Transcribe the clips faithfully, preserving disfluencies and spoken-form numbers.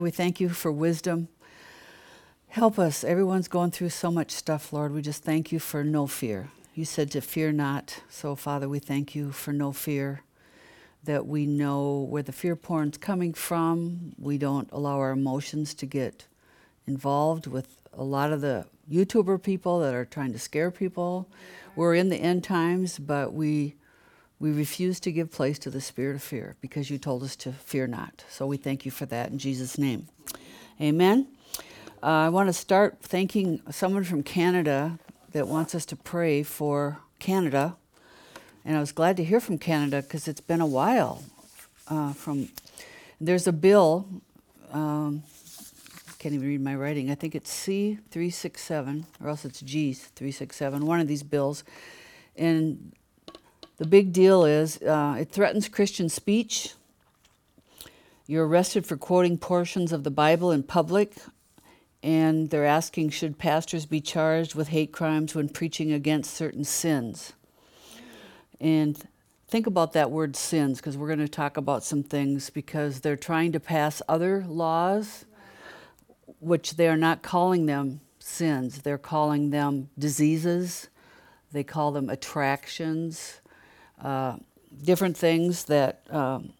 We thank you for wisdom. Help us. Everyone's going through so much stuff, Lord. We just thank you for no fear. You said to fear not. So, Father, we thank you for no fear, that we know where the fear porn's coming from. We don't allow our emotions to get involved with a lot of the YouTuber people that are trying to scare people. We're in the end times, but we we refuse to give place to the spirit of fear because you told us to fear not. So we thank you for that in Jesus' name. Amen. Uh, I want to start thanking someone from Canada that wants us to pray for Canada. And I was glad to hear from Canada because it's been a while. Uh, from There's a bill, um, I can't even read my writing. I think it's C three sixty-seven, or else it's G three sixty-seven, one of these bills. And the big deal is uh, it threatens Christian speech. You're arrested for quoting portions of the Bible in public, and they're asking, should pastors be charged with hate crimes when preaching against certain sins? And think about that word sins, because we're going to talk about some things, because they're trying to pass other laws, which they are not calling them sins. They're calling them diseases. They call them attractions. Uh, different things that um,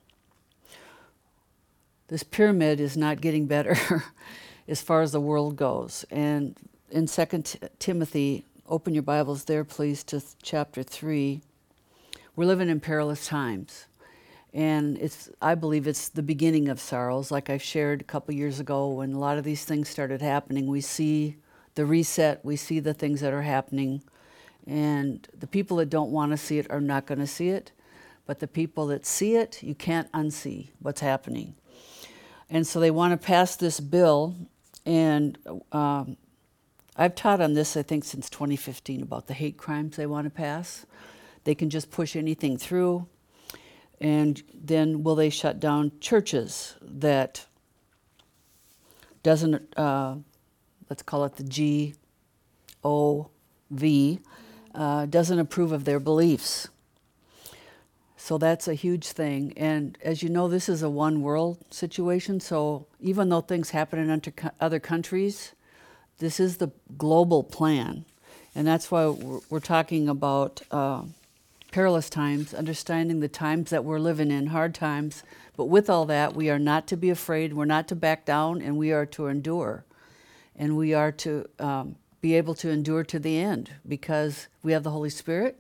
this pyramid is not getting better as far as the world goes. And in Second Timothy, open your Bibles there, please, to chapter three. We're living in perilous times. And it's, I believe it's the beginning of sorrows. Like I shared a couple years ago, when a lot of these things started happening, we see the reset, we see the things that are happening. And the people that don't want to see it are not going to see it. But the people that see it, you can't unsee what's happening. And so they want to pass this bill. And um, I've taught on this, I think, since twenty fifteen about the hate crimes they want to pass. They can just push anything through. And then will they shut down churches that doesn't, uh, let's call it the G O V, Uh, doesn't approve of their beliefs. So that's a huge thing. And as you know, this is a one world situation. So even though things happen in under, other countries, this is the global plan. And that's why we're, we're talking about uh, perilous times, understanding the times that we're living in, hard times. But with all that, we are not to be afraid, we're not to back down, and we are to endure. And we are to um, be able to endure to the end, because we have the Holy Spirit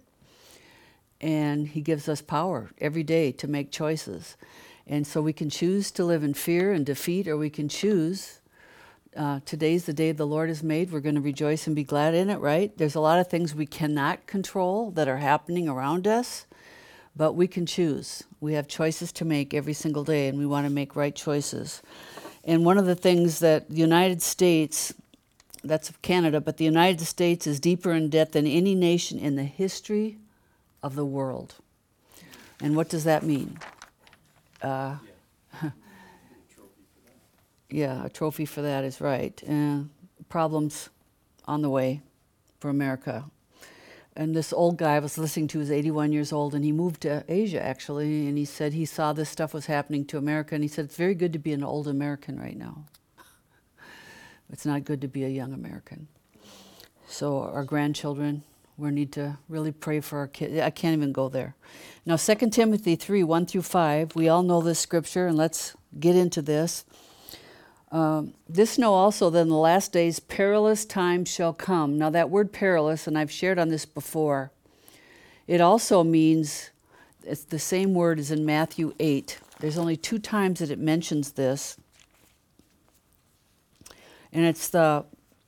and He gives us power every day to make choices. And so we can choose to live in fear and defeat, or we can choose, uh, today's the day the Lord has made. We're going to rejoice and be glad in it, right? There's a lot of things we cannot control that are happening around us, but we can choose. We have choices to make every single day, and we want to make right choices. And one of the things that the United States, that's Canada, but the United States is deeper in debt than any nation in the history of the world. And what does that mean? Uh, yeah, a trophy for that is right. Uh, problems on the way for America. And this old guy I was listening to is eighty-one years old, and he moved to Asia, actually, and he said he saw this stuff was happening to America, and he said it's very good to be an old American right now. It's not good to be a young American. So our grandchildren, we need to really pray for our kids. I can't even go there. Now, Second Timothy three, one through five, we all know this scripture, and let's get into this. Um, this know also that in the last days perilous times shall come. Now that word perilous, and I've shared on this before, it also means, it's the same word as in Matthew eight. There's only two times that it mentions this. And it's the,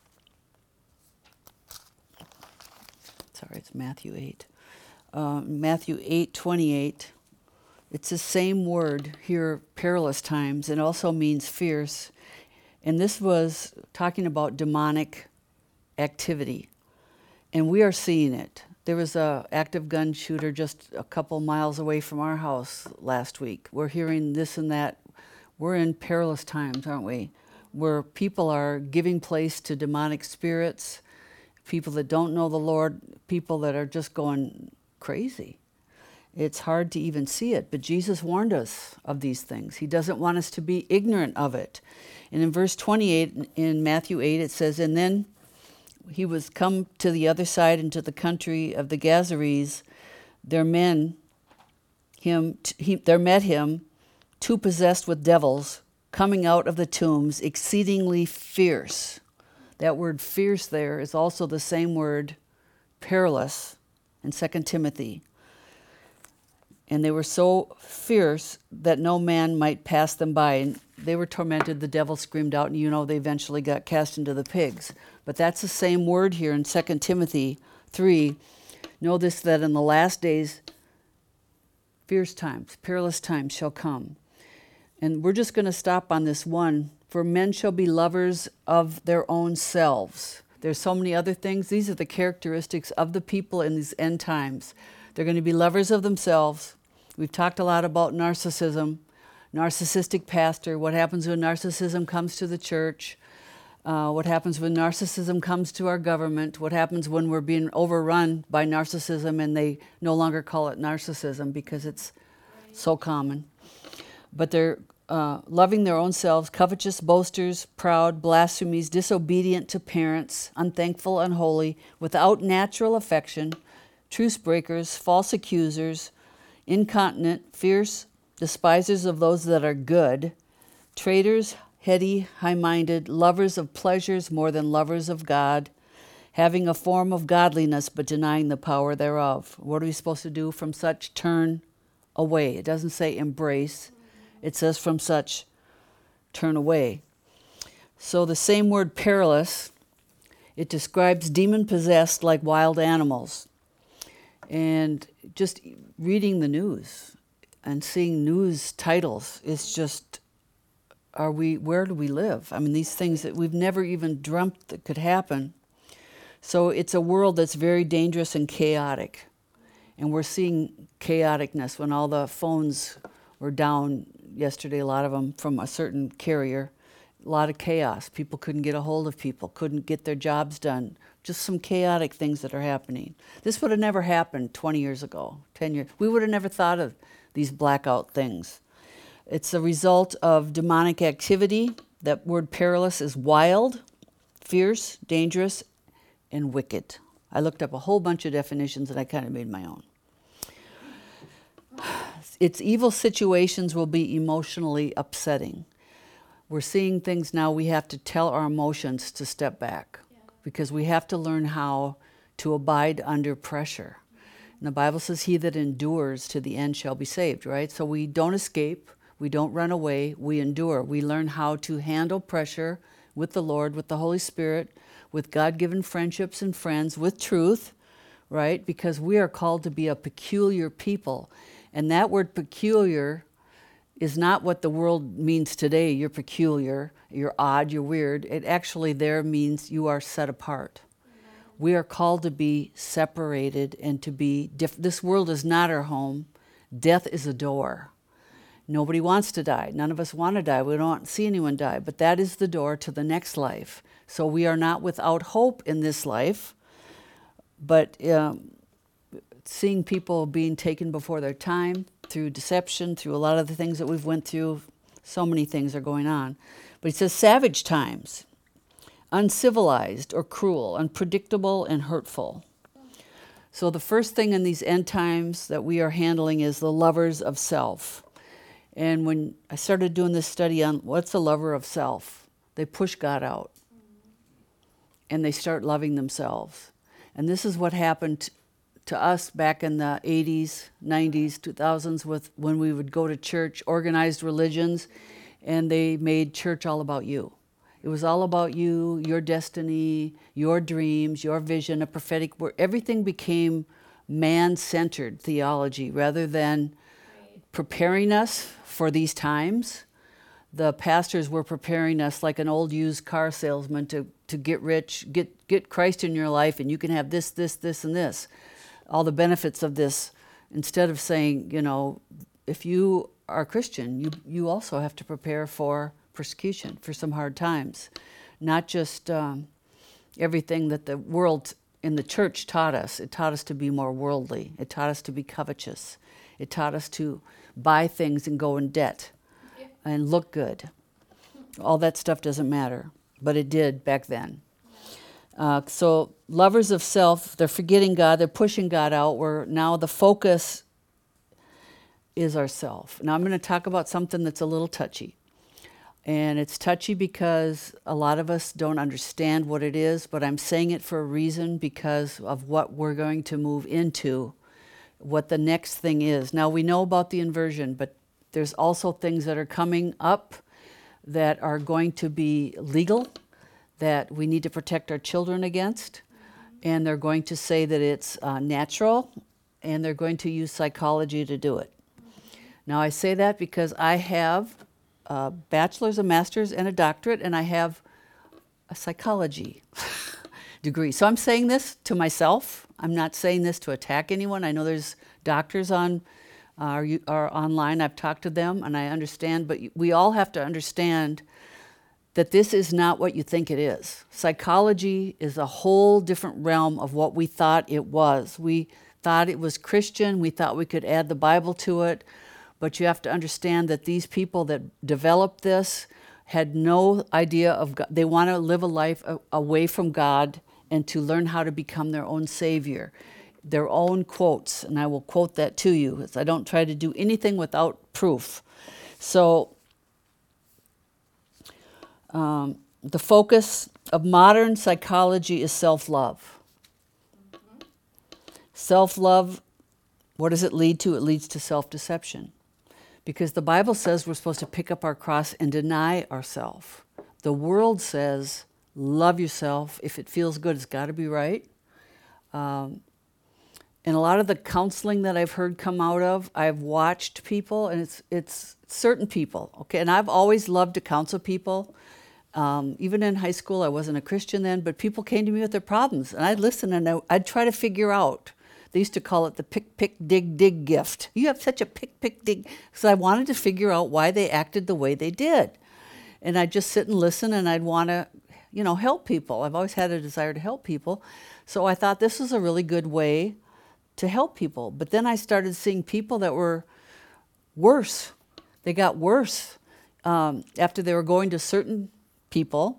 sorry, it's Matthew eight. Uh, Matthew eight twenty-eight. It's the same word here, perilous times, and also means fierce. And this was talking about demonic activity. And we are seeing it. There was a active gun shooter just a couple miles away from our house last week. We're hearing this and that. We're in perilous times, aren't we? Where people are giving place to demonic spirits, people that don't know the Lord, people that are just going crazy. It's hard to even see it, but Jesus warned us of these things. He doesn't want us to be ignorant of it. And in verse twenty-eight in Matthew eight, it says, "And then he was come to the other side into the country of the Gadarenes. There men him he, there met him two possessed with devils, coming out of the tombs, exceedingly fierce." That word fierce there is also the same word perilous in Second Timothy. "And they were so fierce that no man might pass them by." And they were tormented, the devil screamed out, and you know they eventually got cast into the pigs. But that's the same word here in Second Timothy three. "Know this, that in the last days fierce times, perilous times shall come." And we're just going to stop on this one. "For men shall be lovers of their own selves." There's so many other things. These are the characteristics of the people in these end times. They're going to be lovers of themselves. We've talked a lot about narcissism, narcissistic pastor, what happens when narcissism comes to the church, uh, what happens when narcissism comes to our government, what happens when we're being overrun by narcissism and they no longer call it narcissism because it's so common. But they're uh, loving their own selves, covetous, boasters, proud, blasphemies, disobedient to parents, unthankful, unholy, without natural affection, truce breakers, false accusers, incontinent, fierce, despisers of those that are good, traitors, heady, high-minded, lovers of pleasures more than lovers of God, having a form of godliness but denying the power thereof. What are we supposed to do? From such turn away. It doesn't say embrace. It says from such turn away. So the same word perilous, it describes demon-possessed like wild animals. And just reading the news and seeing news titles is just, are we, where do we live? I mean, these things that we've never even dreamt that could happen. So it's a world that's very dangerous and chaotic. And we're seeing chaoticness when all the phones were down yesterday, a lot of them from a certain carrier. A lot of chaos. People couldn't get a hold of people, couldn't get their jobs done. Just some chaotic things that are happening. This would have never happened twenty years ago, ten years. We would have never thought of these blackout things. It's a result of demonic activity. That word perilous is wild, fierce, dangerous, and wicked. I looked up a whole bunch of definitions and I kind of made my own. Its evil situations will be emotionally upsetting. We're seeing things now, we have to tell our emotions to step back yeah. because we have to learn how to abide under pressure. And the Bible says, "He that endures to the end shall be saved," right? So we don't escape, we don't run away, we endure. We learn how to handle pressure with the Lord, with the Holy Spirit, with God-given friendships and friends, with truth, right? Because we are called to be a peculiar people. And that word peculiar is not what the world means today. You're peculiar, you're odd, you're weird. It actually there means you are set apart. Amen. We are called to be separated and to be different. This world is not our home. Death is a door. Nobody wants to die. None of us want to die. We don't want to see anyone die. But that is the door to the next life. So we are not without hope in this life. But um, seeing people being taken before their time, through deception, through a lot of the things that we've went through, so many things are going on. But he says savage times, uncivilized or cruel, unpredictable and hurtful. So the first thing in these end times that we are handling is the lovers of self. And when I started doing this study on what's a lover of self, they push God out and they start loving themselves. And this is what happened to us back in the eighties, nineties, two thousands with when we would go to church, organized religions, and they made church all about you. It was all about you, your destiny, your dreams, your vision, a prophetic word. Everything became man-centered theology rather than preparing us for these times. The pastors were preparing us like an old used car salesman to, to get rich, get, get Christ in your life, and you can have this, this, this, and this. All the benefits of this, instead of saying, you know, if you are Christian, you, you also have to prepare for persecution, for some hard times. Not just um, everything that the world in the church taught us. It taught us to be more worldly. It taught us to be covetous. It taught us to buy things and go in debt and look good. All that stuff doesn't matter, but it did back then. Uh, so lovers of self, they're forgetting God, they're pushing God out, where now the focus is ourself. Now I'm going to talk about something that's a little touchy. And it's touchy because a lot of us don't understand what it is, but I'm saying it for a reason because of what we're going to move into, what the next thing is. Now we know about the inversion, but there's also things that are coming up that are going to be legal, that we need to protect our children against. And they're going to say that it's uh, natural, and they're going to use psychology to do it. Now I say that because I have a bachelor's, a master's, and a doctorate, and I have a psychology degree. So I'm saying this to myself. I'm not saying this to attack anyone. I know there's doctors on are, are online. I've talked to them, and I understand, but we all have to understand that this is not what you think it is. Psychology is a whole different realm of what we thought it was. We thought it was Christian. We thought we could add the Bible to it. But you have to understand that these people that developed this had no idea of God. They want to live a life away from God and to learn how to become their own savior. Their own quotes, and I will quote that to you, because I don't try to do anything without proof. So um, the focus of modern psychology is self-love. Mm-hmm. Self-love, what does it lead to? It leads to self-deception. Because the Bible says we're supposed to pick up our cross and deny ourselves. The world says, love yourself. If it feels good, it's got to be right. Um, and a lot of the counseling that I've heard come out of, I've watched people, and it's it's certain people, okay? And I've always loved to counsel people. Um, even in high school, I wasn't a Christian then, but people came to me with their problems, and I'd listen, and I, I'd try to figure out. They used to call it the pick, pick, dig, dig gift. You have such a pick, pick, dig. So I wanted to figure out why they acted the way they did. And I'd just sit and listen, and I'd want to, you know, help people. I've always had a desire to help people. So I thought this was a really good way to help people. But then I started seeing people that were worse. They got worse um, after they were going to certain people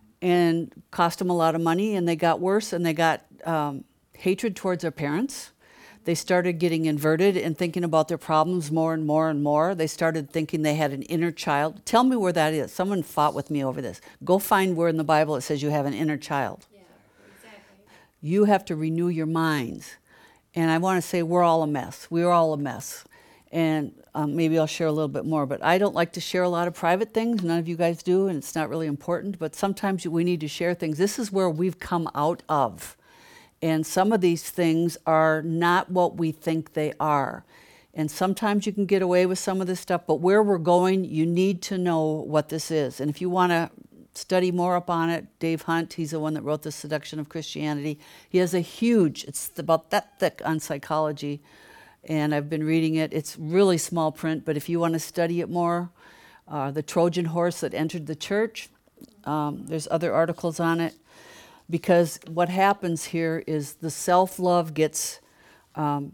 and cost them a lot of money, and they got worse, and they got um, hatred towards their parents. They started getting inverted and thinking about their problems more and more and more. They started thinking they had an inner child. Tell me where that is. Someone fought with me over this. Go find where in the Bible it says you have an inner child. Yeah, exactly. You have to renew your minds. And I want to say we're all a mess. We're all a mess. And um, maybe I'll share a little bit more. But I don't like to share a lot of private things. None of you guys do, and it's not really important. But sometimes we need to share things. This is where we've come out of. And some of these things are not what we think they are. And sometimes you can get away with some of this stuff, but where we're going, you need to know what this is. And if you want to study more up on it, Dave Hunt, he's the one that wrote The Seduction of Christianity. He has a huge, it's about that thick on psychology, and I've been reading it. It's really small print, but if you want to study it more, uh, The Trojan Horse That Entered the Church, um, there's other articles on it. Because what happens here is the self-love gets, um,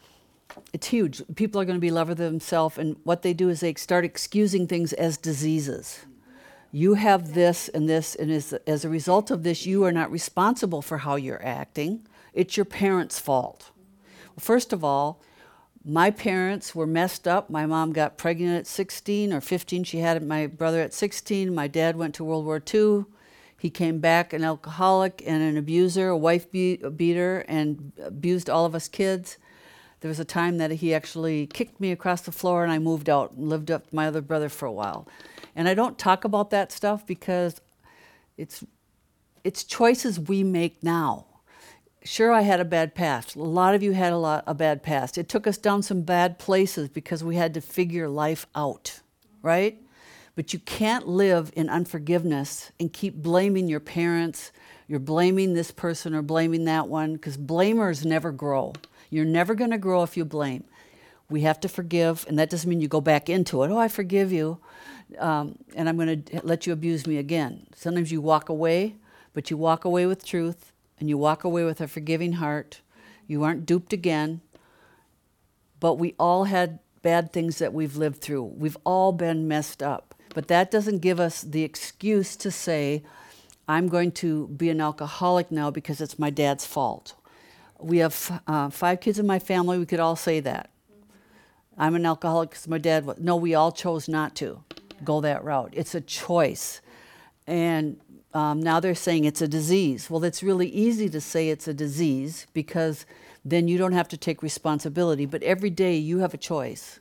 it's huge. People are going to be lovers of themselves, and what they do is they start excusing things as diseases. You have this and this, and as, as a result of this, you are not responsible for how you're acting. It's your parents' fault. Well, first of all, my parents were messed up. My mom got pregnant at sixteen or fifteen. She had my brother at sixteen. My dad went to World War Two. He came back an alcoholic and an abuser, a wife be- beater, and abused all of us kids. There was a time that he actually kicked me across the floor, and I moved out and lived up with my other brother for a while. And I don't talk about that stuff because it's it's choices we make now. Sure, I had a bad past. A lot of you had a lot a bad past. It took us down some bad places because we had to figure life out, right? But you can't live in unforgiveness and keep blaming your parents. You're blaming this person or blaming that one, because blamers never grow. You're never going to grow if you blame. We have to forgive, and that doesn't mean you go back into it. Oh, I forgive you, um, and I'm going to let you abuse me again. Sometimes you walk away, but you walk away with truth, and you walk away with a forgiving heart. You aren't duped again. but we all had bad things that we've lived through. We've all been messed up. But that doesn't give us the excuse to say, I'm going to be an alcoholic now because it's my dad's fault. We have uh, five kids in my family. We could all say that. I'm an alcoholic because my dad was. No, we all chose not to go that route. It's a choice. And um, now they're saying it's a disease. Well, it's really easy to say it's a disease because then you don't have to take responsibility. But every day you have a choice.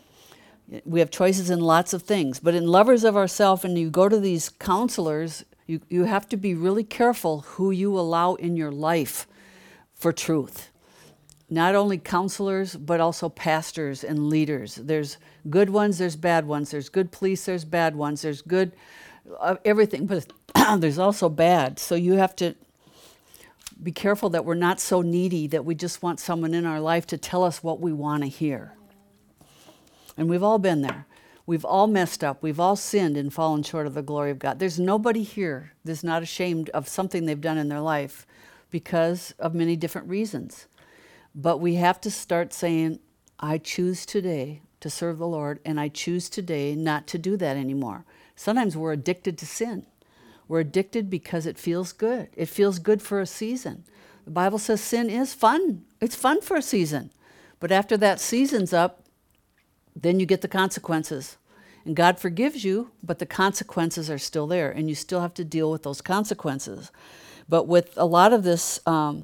We have choices in lots of things. But in Lovers of Ourself, and you go to these counselors, you, you have to be really careful who you allow in your life for truth. Not only counselors, but also pastors and leaders. There's good ones, there's bad ones. There's good police, there's bad ones. There's good uh, everything, but there's also bad. So you have to be careful that we're not so needy that we just want someone in our life to tell us what we want to hear. And we've all been there. We've all messed up. We've all sinned and fallen short of the glory of God. There's nobody here that's not ashamed of something they've done in their life because of many different reasons. But we have to start saying, I choose today to serve the Lord, and I choose today not to do that anymore. Sometimes we're addicted to sin. We're addicted because it feels good. It feels good for a season. The Bible says sin is fun. It's fun for a season. But after that season's up, then you get the consequences. And God forgives you, but the consequences are still there, and you still have to deal with those consequences. But with a lot of this um,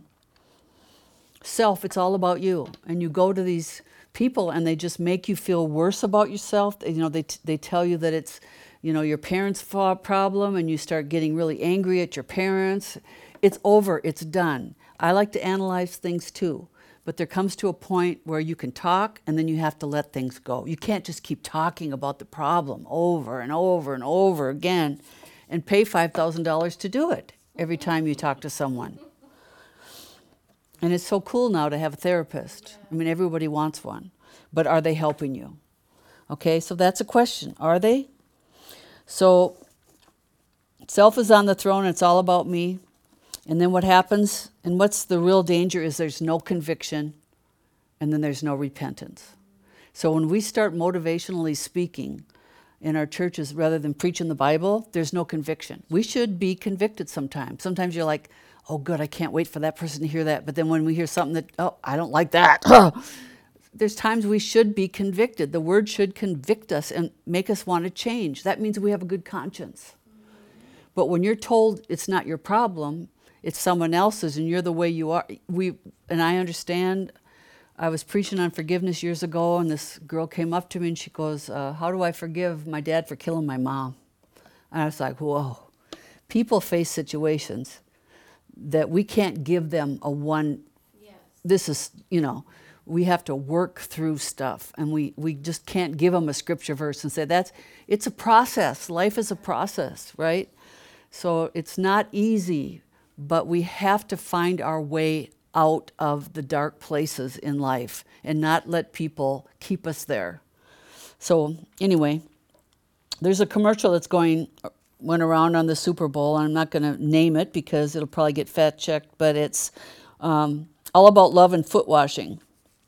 self, it's all about you. And you go to these people, and they just make you feel worse about yourself. You know, they t- they tell you that it's, you know, your parents' fault problem, and you start getting really angry at your parents. It's over. It's done. I like to analyze things too. But there comes to a point where you can talk, and then you have to let things go. You can't just keep talking about the problem over and over and over again and pay five thousand dollars to do it every time you talk to someone. And it's so cool now to have a therapist. I mean, everybody wants one. But are they helping you? Okay, so that's a question. Are they? So self is on the throne. It's all about me. And then what happens, and what's the real danger is there's no conviction, and then there's no repentance. So when we start motivationally speaking in our churches rather than preaching the Bible, there's no conviction. We should be convicted sometimes. Sometimes you're like, oh, good, I can't wait for that person to hear that. But then when we hear something that, oh, I don't like that. There's times we should be convicted. The word should convict us and make us want to change. That means we have a good conscience. But when you're told it's not your problem, it's someone else's, and you're the way you are. We and I understand. I was preaching on forgiveness years ago, and this girl came up to me, and she goes, uh, how do I forgive my dad for killing my mom? And I was like, whoa. People face situations that we can't give them a one, yes. This is, you know, we have to work through stuff, and we, we just can't give them a scripture verse and say, that's, it's a process. Life is a process, right? So it's not easy. But we have to find our way out of the dark places in life and not let people keep us there. So anyway, there's a commercial that's going went around on the Super Bowl. I'm not going to name it because it'll probably get fact checked, but it's um, all about love and foot washing.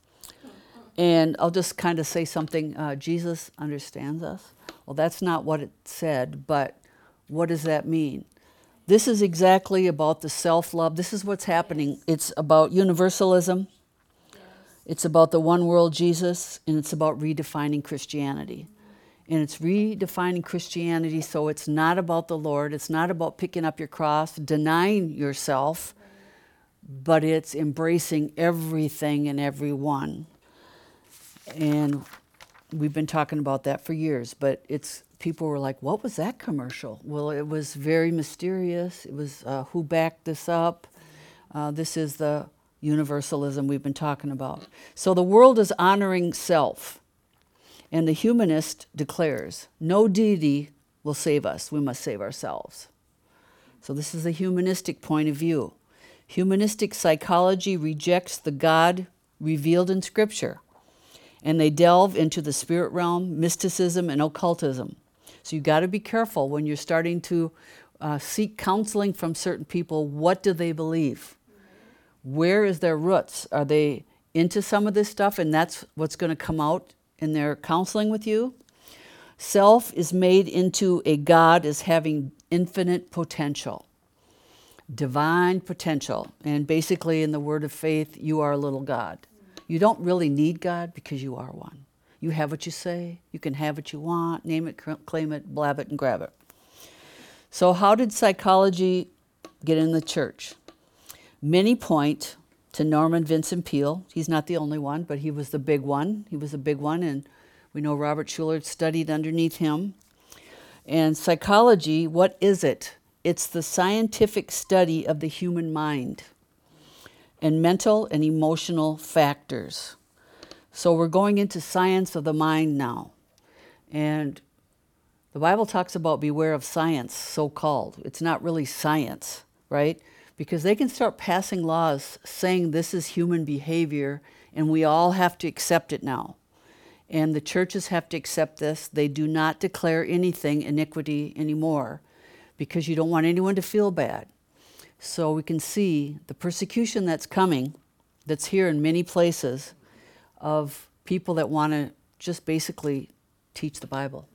And I'll just kind of say something. Uh, Jesus understands us. Well, that's not what it said, but what does that mean? This is exactly about the self-love. This is what's happening. Yes. It's about universalism. Yes. It's about the one world Jesus, and it's about redefining Christianity. Mm-hmm. And it's redefining Christianity so it's not about the Lord. It's not about picking up your cross, denying yourself, right. But it's embracing everything and everyone. And we've been talking about that for years, but it's people were like, what was that commercial? Well, it was very mysterious. It was uh, who backed this up. Uh, this is the universalism we've been talking about. So the world is honoring self. And the humanist declares, no deity will save us. We must save ourselves. So this is a humanistic point of view. Humanistic psychology rejects the God revealed in Scripture. And they delve into the spirit realm, mysticism, and occultism. So you've got to be careful when you're starting to uh, seek counseling from certain people. What do they believe? Mm-hmm. Where is their roots? Are they into some of this stuff, and that's what's going to come out in their counseling with you. Self is made into a God as having infinite potential, divine potential. And basically in the word of faith, you are a little God. You don't really need God because you are one. You have what you say. You can have what you want. Name it, claim it, blab it, and grab it. So how did psychology get in the church? Many point to Norman Vincent Peale. He's not the only one, but he was the big one. He was a big one, and we know Robert Schuller studied underneath him. And psychology, what is it? It's the scientific study of the human mind and mental and emotional factors. So we're going into science of the mind now. And the Bible talks about beware of science, so-called. It's not really science, right? Because they can start passing laws saying this is human behavior, and we all have to accept it now. And the churches have to accept this. They do not declare anything iniquity anymore because you don't want anyone to feel bad. So we can see the persecution that's coming, that's here in many places, of people that want to just basically teach the Bible.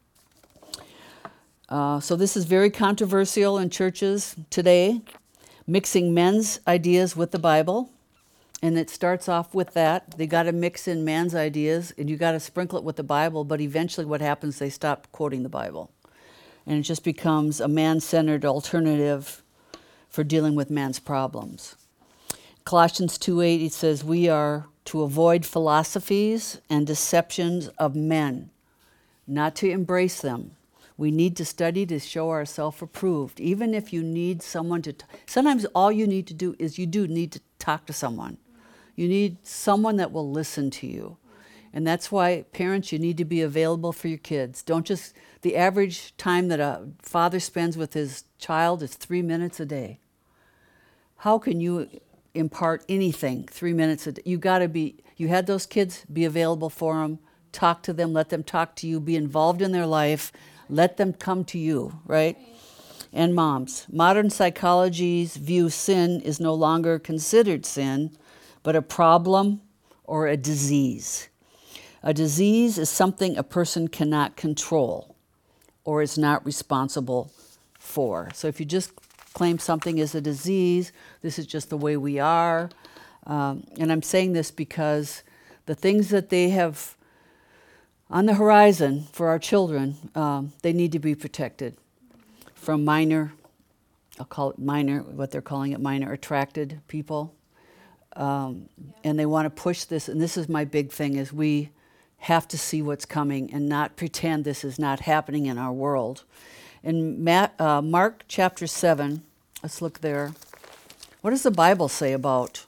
Uh, so this is very controversial in churches today, mixing men's ideas with the Bible. And it starts off with that. They got to mix in man's ideas, and you got to sprinkle it with the Bible, but eventually what happens, they stop quoting the Bible. And it just becomes a man-centered alternative for dealing with man's problems. Colossians two eight, it says, we are to avoid philosophies and deceptions of men, not to embrace them. We need to study to show ourselves approved. Even if you need someone to, t- sometimes all you need to do is you do need to talk to someone. You need someone that will listen to you. And that's why, parents, you need to be available for your kids. Don't just, the average time that a father spends with his child is three minutes a day. How can you impart anything three minutes a day? You got to be, you had those kids, be available for them, talk to them, let them talk to you, be involved in their life, let them come to you, right? And moms, modern psychology's view sin is no longer considered sin, but a problem or a disease. A disease is something a person cannot control or is not responsible for. So if you just claim something is a disease, this is just the way we are. Um, and I'm saying this because the things that they have on the horizon for our children, um, they need to be protected from minor, I'll call it minor, what they're calling it, minor attracted people. Um, yeah. And they want to push this, and this is my big thing, is we have to see what's coming and not pretend this is not happening in our world. In Matt, uh, Mark chapter seven, let's look there. What does the Bible say about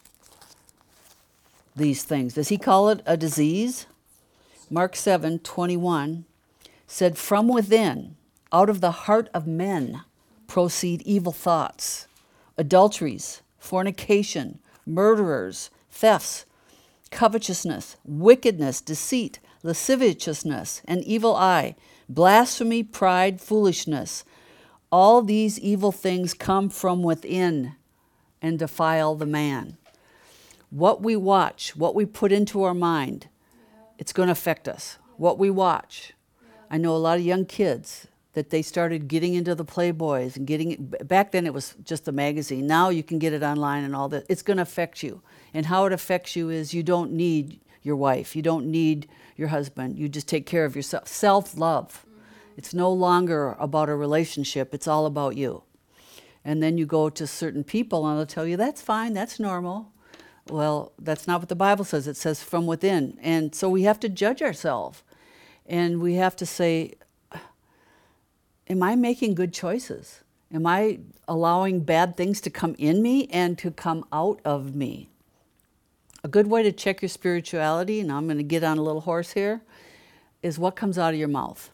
these things? Does he call it a disease? Mark seven twenty-one said, from within, out of the heart of men, proceed evil thoughts, adulteries, fornication, murderers, thefts, covetousness, wickedness, deceit, lasciviousness, an evil eye, blasphemy, pride, foolishness. All these evil things come from within and defile the man. What we watch, what we put into our mind, it's going to affect us. What we watch. I know a lot of young kids that they started getting into the Playboys and getting it. Back then it was just a magazine. Now you can get it online and all that. It's going to affect you. And how it affects you is you don't need your wife. You don't need your husband. You just take care of yourself. Self-love. Mm-hmm. It's no longer about a relationship. It's all about you. And then you go to certain people and they'll tell you, that's fine, that's normal. Well, that's not what the Bible says. It says from within. And so we have to judge ourselves. And we have to say, am I making good choices? Am I allowing bad things to come in me and to come out of me? A good way to check your spirituality, and I'm going to get on a little horse here, is what comes out of your mouth.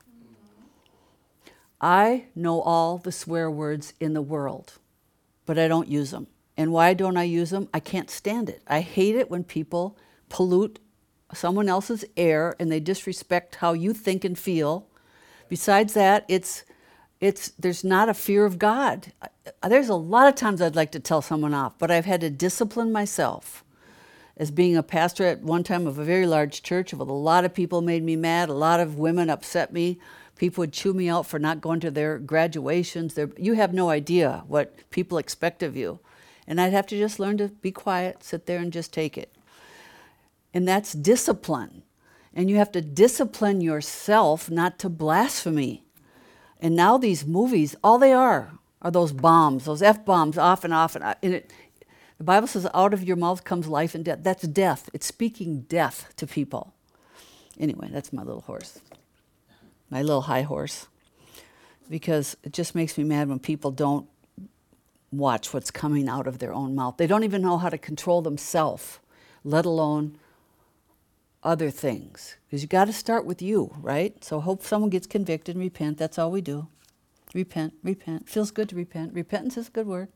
I know all the swear words in the world, but I don't use them. And why don't I use them? I can't stand it. I hate it when people pollute someone else's air and they disrespect how you think and feel. Besides that, it's It's, there's not a fear of God. There's a lot of times I'd like to tell someone off, but I've had to discipline myself. as being a pastor at one time of a very large church, with a lot of people made me mad, a lot of women upset me. People would chew me out for not going to their graduations. Their, you have no idea what people expect of you. And I'd have to just learn to be quiet, sit there and just take it. And that's discipline. And you have to discipline yourself not to blaspheme. And now these movies, all they are are those bombs, those F-bombs off and off. And, and it, the Bible says, out of your mouth comes life and death. That's death. It's speaking death to people. Anyway, that's my little horse. My little high horse. Because it just makes me mad when people don't watch what's coming out of their own mouth. They don't even know how to control themselves, let alone other things. Because you got to start with you, right? So hope someone gets convicted and repent. That's all we do. Repent, repent. Feels good to repent. Repentance is a good word.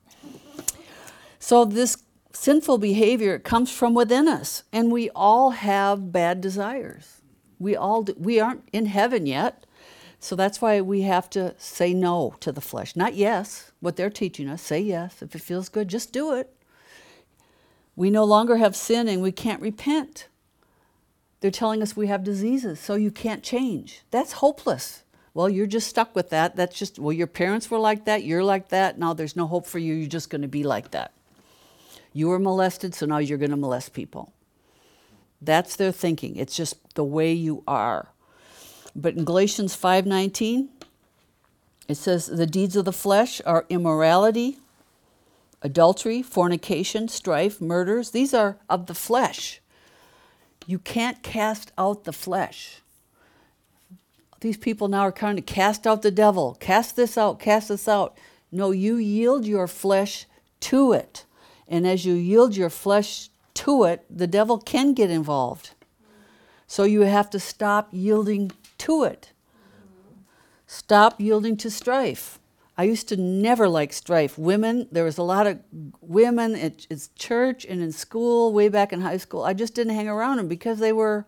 So this sinful behavior comes from within us, and we all have bad desires. We all do. We aren't in heaven yet, so that's why we have to say no to the flesh. Not yes, what they're teaching us. Say yes. If it feels good, just do it. We no longer have sin, and we can't repent. They're telling us we have diseases, so you can't change. That's hopeless. Well, you're just stuck with that. That's just, well, your parents were like that, you're like that. Now there's no hope for you. You're just going to be like that. You were molested, so now you're going to molest people. That's their thinking. It's just the way you are. But in Galatians five nineteen, it says, the deeds of the flesh are immorality, adultery, fornication, strife, murders. These are of the flesh. You can't cast out the flesh. These people now are trying to cast out the devil. Cast this out, cast this out. No, you yield your flesh to it. And as you yield your flesh to it, the devil can get involved. So you have to stop yielding to it. Stop yielding to strife. I used to never like strife. Women, there was a lot of women at, at church and in school, way back in high school. I just didn't hang around them because they were,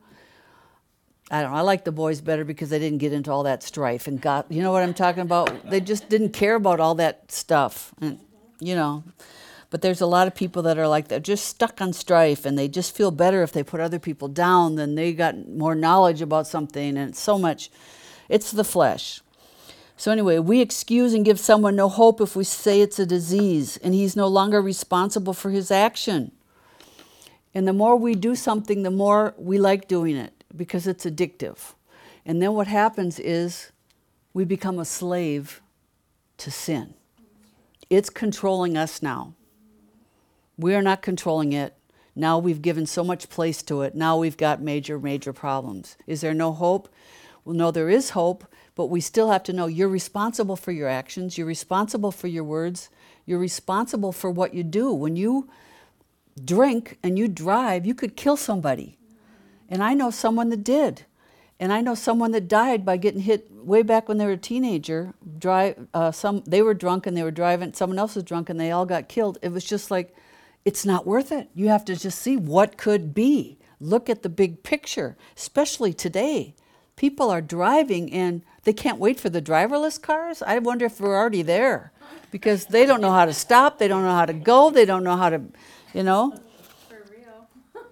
I don't know, I like the boys better because they didn't get into all that strife and got, you know what I'm talking about? They just didn't care about all that stuff. And, you know, but there's a lot of people that are like that, just stuck on strife, and they just feel better if they put other people down, then they got more knowledge about something, and it's so much, it's the flesh. So anyway, we excuse and give someone no hope if we say it's a disease, and he's no longer responsible for his action. And the more we do something, the more we like doing it, because it's addictive. And then what happens is we become a slave to sin. It's controlling us now. We are not controlling it. Now we've given so much place to it. Now we've got major, major problems. Is there no hope? Well, no, there is hope, but we still have to know you're responsible for your actions. You're responsible for your words. You're responsible for what you do. When you drink and you drive, you could kill somebody. And I know someone that did. And I know someone that died by getting hit way back when they were a teenager. Drive, uh, some, they were drunk and they were driving. Someone else was drunk and they all got killed. It was just like, it's not worth it. You have to just see what could be. Look at the big picture, especially today. People are driving and they can't wait for the driverless cars. I wonder if we're already there because they don't know how to stop. They don't know how to go. They don't know how to, you know. For real.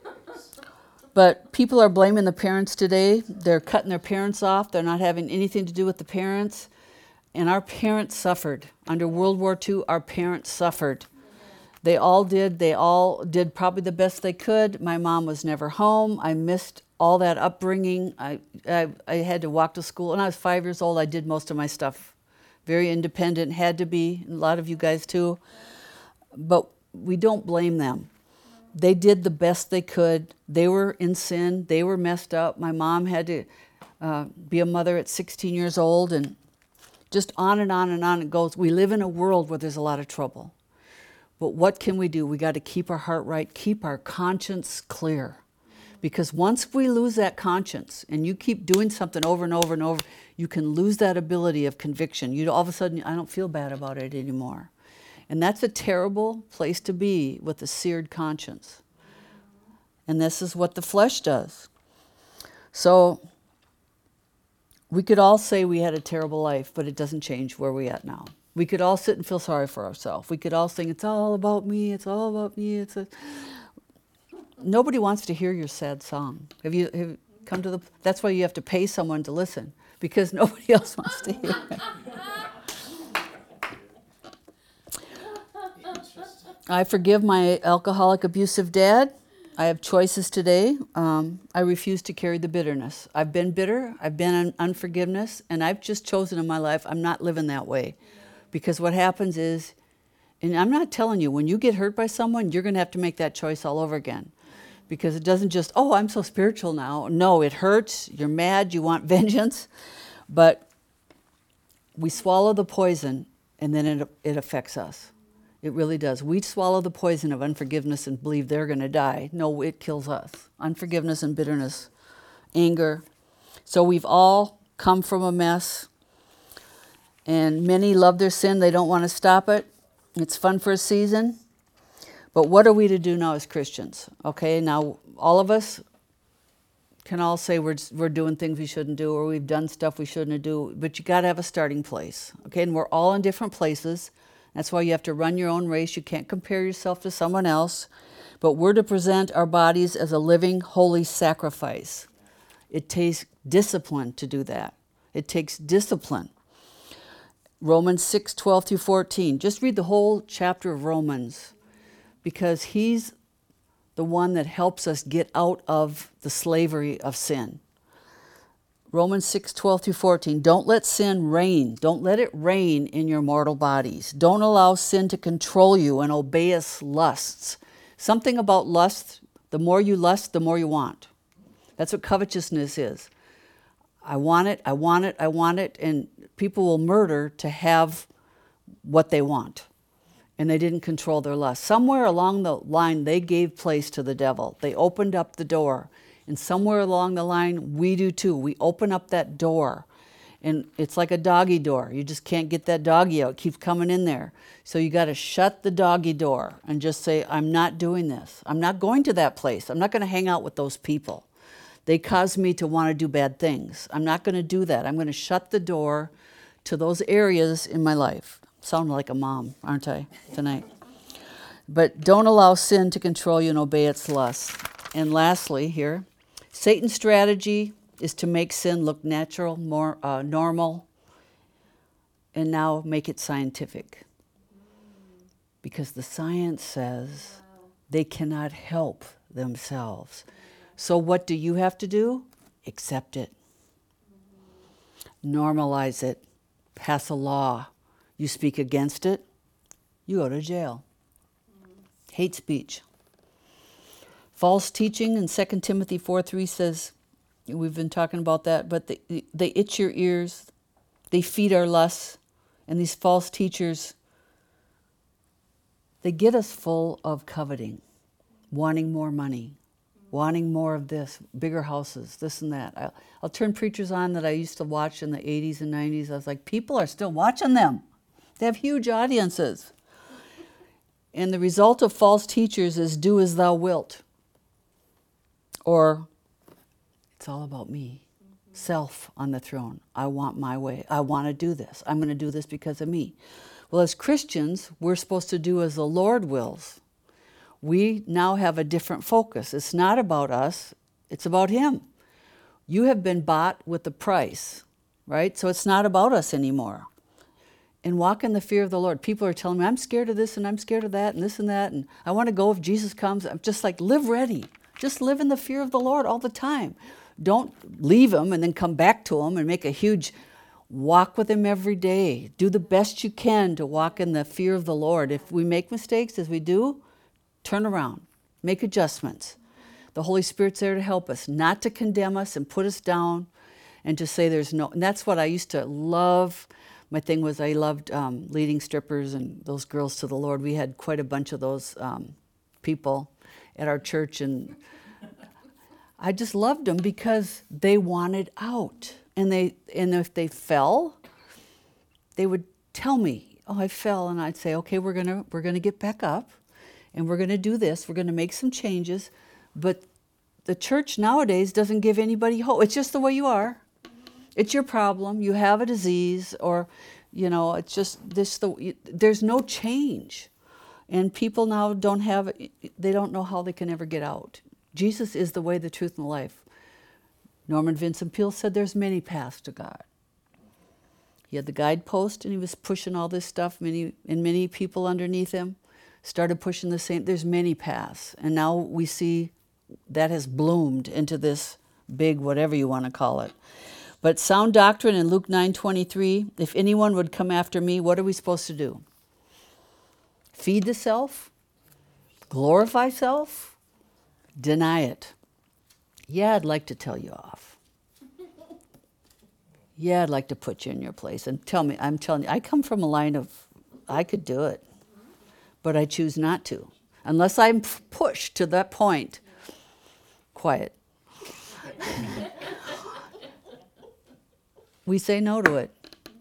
But people are blaming the parents today. They're cutting their parents off. They're not having anything to do with the parents. And our parents suffered. Under World War Two, our parents suffered. They all did. They all did probably the best they could. My mom was never home. I missed all that upbringing. I, I, I had to walk to school. When I was five years old, I did most of my stuff. Very independent, had to be. A lot of you guys too. But we don't blame them. They did the best they could. They were in sin. They were messed up. My mom had to uh, be a mother at sixteen years old, and just on and on and on it goes. We live in a world where there's a lot of trouble. But what can we do? We got to keep our heart right, keep our conscience clear. Because once we lose that conscience, and you keep doing something over and over and over, you can lose that ability of conviction. You all of a sudden, I don't feel bad about it anymore. And that's a terrible place to be with a seared conscience. And this is what the flesh does. So we could all say we had a terrible life, but it doesn't change where we're at now. We could all sit and feel sorry for ourselves. We could all sing, it's all about me, it's all about me. It's a... nobody wants to hear your sad song. Have you, have you come to the, that's why you have to pay someone to listen, because nobody else wants to hear it. I forgive my alcoholic, abusive dad. I have choices today. Um, I refuse to carry the bitterness. I've been bitter. I've been in unforgiveness. And I've just chosen in my life, I'm not living that way. Because what happens is, and I'm not telling you, when you get hurt by someone, you're going to have to make that choice all over again. Because it doesn't just, oh, I'm so spiritual now. No, it hurts. You're mad. You want vengeance. But we swallow the poison, and then it, it affects us. It really does. We swallow the poison of unforgiveness and believe they're going to die. No, it kills us. Unforgiveness and bitterness, anger. So we've all come from a mess. And many love their sin. They don't want to stop it. It's fun for a season. But what are we to do now as Christians? Okay, now all of us can all say we're, we're doing things we shouldn't do, or we've done stuff we shouldn't do. But you got to have a starting place. Okay, and we're all in different places. That's why you have to run your own race. You can't compare yourself to someone else. But we're to present our bodies as a living, holy sacrifice. It takes discipline to do that. It takes discipline. Romans six, twelve through fourteen. Just read the whole chapter of Romans, because he's the one that helps us get out of the slavery of sin. Romans six, twelve through fourteen. Don't let sin reign. Don't let it reign in your mortal bodies. Don't allow sin to control you and obey its lusts. Something about lust, the more you lust, the more you want. That's what covetousness is. I want it, I want it, I want it, and people will murder to have what they want. And they didn't control their lust. Somewhere along the line, they gave place to the devil. They opened up the door. And somewhere along the line, we do too. We open up that door. And it's like a doggy door. You just can't get that doggy out. It keeps coming in there. So you got to shut the doggy door and just say, I'm not doing this. I'm not going to that place. I'm not going to hang out with those people. They cause me to want to do bad things. I'm not going to do that. I'm going to shut the door to those areas in my life. Sound like a mom, aren't I, tonight? But don't allow sin to control you and obey its lust. And lastly here, Satan's strategy is to make sin look natural, more uh, normal, and now make it scientific. Because the science says they cannot help themselves. So what do you have to do? Accept it. Normalize it. Pass a law. You speak against it, you go to jail. Hate speech. False teaching in Second Timothy four three says, we've been talking about that, but they, they itch your ears, they feed our lusts, and these false teachers, they get us full of coveting, wanting more money, wanting more of this, bigger houses, this and that. I'll, I'll turn preachers on that I used to watch in the eighties and nineties. I was like, people are still watching them. They have huge audiences. And the result of false teachers is do as thou wilt. Or it's all about me. Mm-hmm. Self on the throne. I want my way. I want to do this. I'm going to do this because of me. Well, as Christians, we're supposed to do as the Lord wills. We now have a different focus. It's not about us. It's about Him. You have been bought with a price, right? So it's not about us anymore. And walk in the fear of the Lord. People are telling me, I'm scared of this and I'm scared of that and this and that. And I want to go if Jesus comes. I'm just like, live ready. Just live in the fear of the Lord all the time. Don't leave Him and then come back to Him and make a huge walk with Him every day. Do the best you can to walk in the fear of the Lord. If we make mistakes, as we do, turn around. Make adjustments. The Holy Spirit's there to help us, not to condemn us and put us down and to say there's no... And that's what I used to love. My thing was I loved um, leading strippers and those girls to the Lord. We had quite a bunch of those um, people at our church, and I just loved them because they wanted out. And they and if they fell, they would tell me, "Oh, I fell," and I'd say, "Okay, we're gonna we're gonna get back up, and we're gonna do this. We're gonna make some changes." But the church nowadays doesn't give anybody hope. It's just the way you are. It's your problem. You have a disease, or, you know, it's just this. The there's no change, and people now don't have. They don't know how they can ever get out. Jesus is the way, the truth, and the life. Norman Vincent Peale said there's many paths to God. He had the guidepost and he was pushing all this stuff, many and many people underneath him started pushing the same. There's many paths. And now we see that has bloomed into this big whatever you want to call it. But sound doctrine in Luke nine twenty-three, if anyone would come after me, what are we supposed to do? Feed the self? Glorify self? Deny it. Yeah, I'd like to tell you off. Yeah, I'd like to put you in your place. And tell me, I'm telling you, I come from a line of, I could do it. But I choose not to. Unless I'm pushed to that point. Quiet. We say no to it.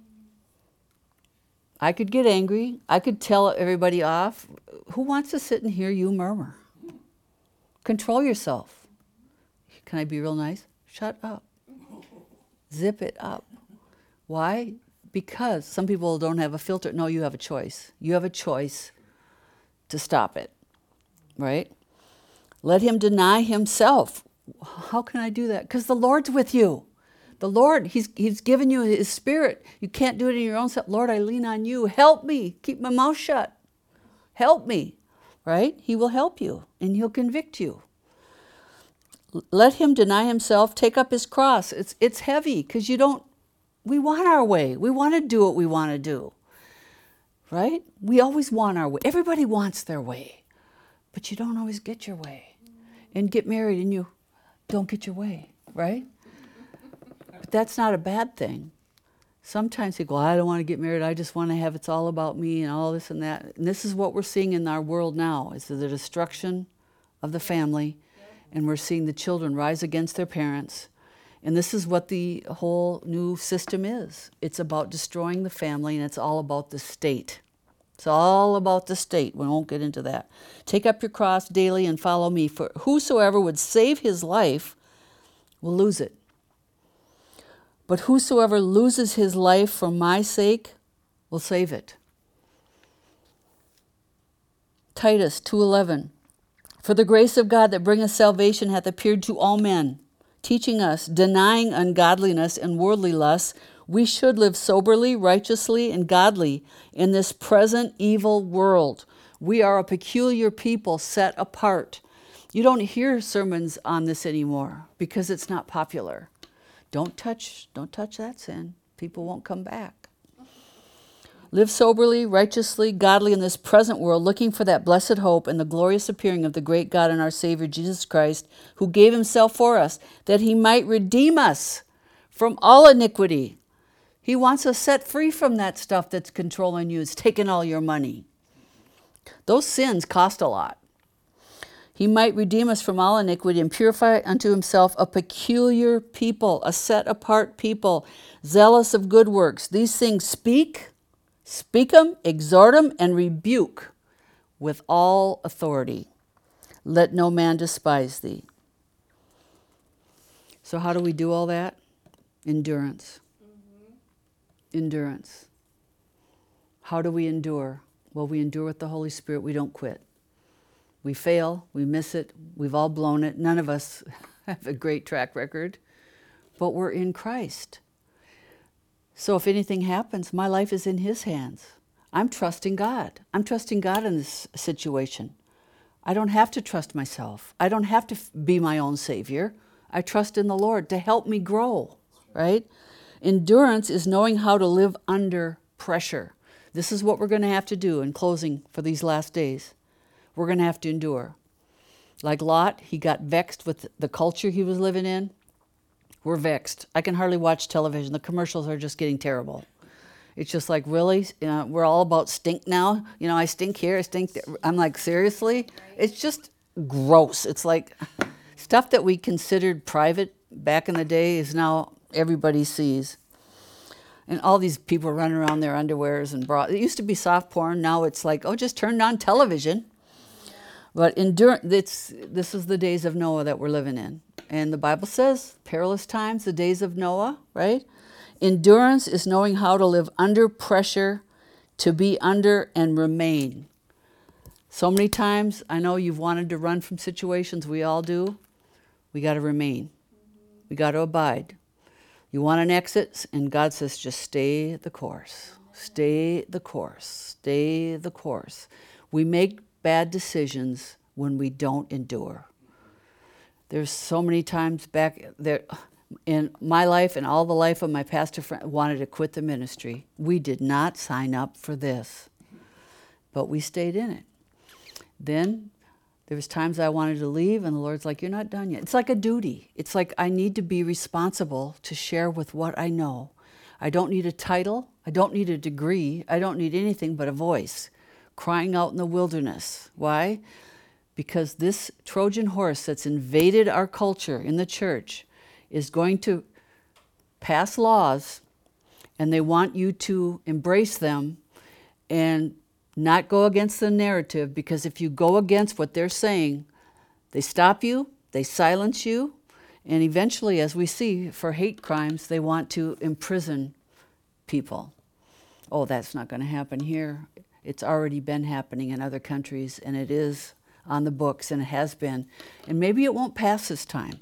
I could get angry. I could tell everybody off. Who wants to sit and hear you murmur? Control yourself. Can I be real nice? Shut up. Zip it up. Why? Because some people don't have a filter. No, you have a choice. You have a choice to stop it, right? Let him deny himself. How can I do that? Because the Lord's with you. The Lord, he's, he's given you his spirit. You can't do it in your own self. Lord, I lean on you. Help me. Keep my mouth shut. Help me, right? He will help you and he'll convict you. Let him deny himself, take up his cross. It's, it's heavy because you don't, we want our way. We want to do what we want to do. Right? We always want our way. Everybody wants their way. But you don't always get your way. And get married and you don't get your way. Right? But that's not a bad thing. Sometimes people go, I don't want to get married. I just want to have, it's all about me and all this and that. And this is what we're seeing in our world now, is the destruction of the family. And we're seeing the children rise against their parents. And this is what the whole new system is. It's about destroying the family, and it's all about the state. It's all about the state. We won't get into that. Take up your cross daily and follow me. For whosoever would save his life will lose it. But whosoever loses his life for my sake will save it. Titus two eleven. For the grace of God that bringeth salvation hath appeared to all men, teaching us, denying ungodliness and worldly lusts, we should live soberly, righteously, and godly in this present evil world. We are a peculiar people set apart. You don't hear sermons on this anymore because it's not popular. Don't touch, don't touch that sin. People won't come back. Live soberly, righteously, godly in this present world, looking for that blessed hope and the glorious appearing of the great God and our Savior, Jesus Christ, who gave himself for us, that he might redeem us from all iniquity. He wants us set free from that stuff that's controlling you. It's taking all your money. Those sins cost a lot. He might redeem us from all iniquity and purify unto himself a peculiar people, a set-apart people, zealous of good works. These things speak, speak them, exhort them, and rebuke with all authority. Let no man despise thee. So how do we do all that? Endurance. Mm-hmm. Endurance. How do we endure? Well, we endure with the Holy Spirit. We don't quit. We fail. We miss it. We've all blown it. None of us have a great track record, but we're in Christ. So if anything happens, my life is in his hands. I'm trusting God. I'm trusting God in this situation. I don't have to trust myself. I don't have to be my own savior. I trust in the Lord to help me grow, right? Endurance is knowing how to live under pressure. This is what we're going to have to do in closing for these last days. We're going to have to endure. Like Lot, he got vexed with the culture he was living in. We're vexed. I can hardly watch television. The commercials are just getting terrible. It's just like, really? You know, we're all about stink now? You know, I stink here, I stink there. I'm like, seriously? It's just gross. It's like stuff that we considered private back in the day is now everybody sees. And all these people running around their underwears and bras. It used to be soft porn. Now it's like, oh, just turn on television. But endurance, it's, this is the days of Noah that we're living in. And the Bible says, perilous times, the days of Noah, right? Endurance is knowing how to live under pressure, to be under and remain. So many times, I know you've wanted to run from situations, we all do. We got to remain. We got to abide. You want an exit, and God says, just stay the course. Stay the course. Stay the course. We make bad decisions when we don't endure. There's so many times back there in my life and all the life of my pastor friend wanted to quit the ministry. We did not sign up for this, but we stayed in it. Then there was times I wanted to leave, and the Lord's like, you're not done yet. It's like a duty. It's like I need to be responsible to share with what I know. I don't need a title. I don't need a degree. I don't need anything but a voice crying out in the wilderness. Why? Because this Trojan horse that's invaded our culture in the church is going to pass laws, and they want you to embrace them and not go against the narrative, because if you go against what they're saying, they stop you, they silence you, and eventually, as we see, for hate crimes, they want to imprison people. Oh, that's not going to happen here. It's already been happening in other countries, and it is on the books, and it has been. And maybe it won't pass this time.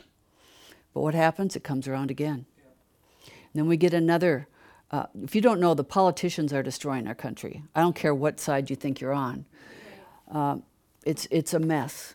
But what happens? It comes around again. Yeah. And then we get another. Uh, if you don't know, the politicians are destroying our country. I don't care what side you think you're on. Uh, it's, it's a mess.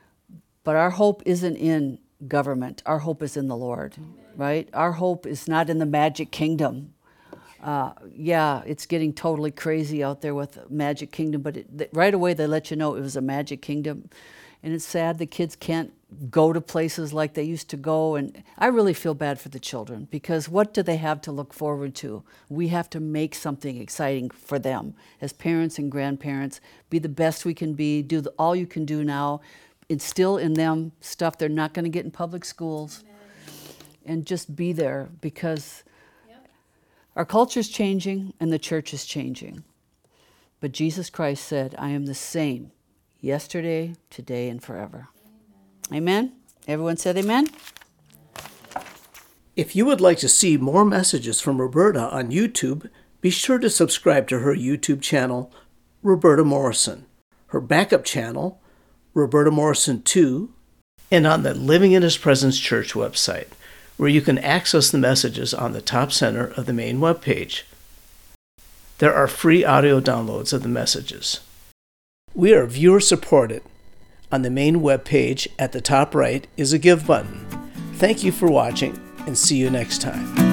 But our hope isn't in government. Our hope is in the Lord, Amen. Right? Our hope is not in the magic kingdom. Uh, yeah, it's getting totally crazy out there with the magic kingdom, but it, th- right away they let you know it was a magic kingdom. And it's sad the kids can't go to places like they used to go. And I really feel bad for the children, because what do they have to look forward to? We have to make something exciting for them as parents and grandparents, be the best we can be, do the, all you can do now, instill in them stuff they're not going to get in public schools. Amen. And just be there, because yep. Our culture's changing and the church is changing. But Jesus Christ said, I am the same yesterday, today, and forever. Amen. Amen? Everyone said amen? If you would like to see more messages from Roberta on YouTube, be sure to subscribe to her YouTube channel, Roberta Morrison, her backup channel, Roberta Morrison two, and on the Living in His Presence Church website, where you can access the messages on the top center of the main webpage. There are free audio downloads of the messages. We are viewer-supported. On the main webpage at the top right is a Give button. Thank you for watching, and see you next time.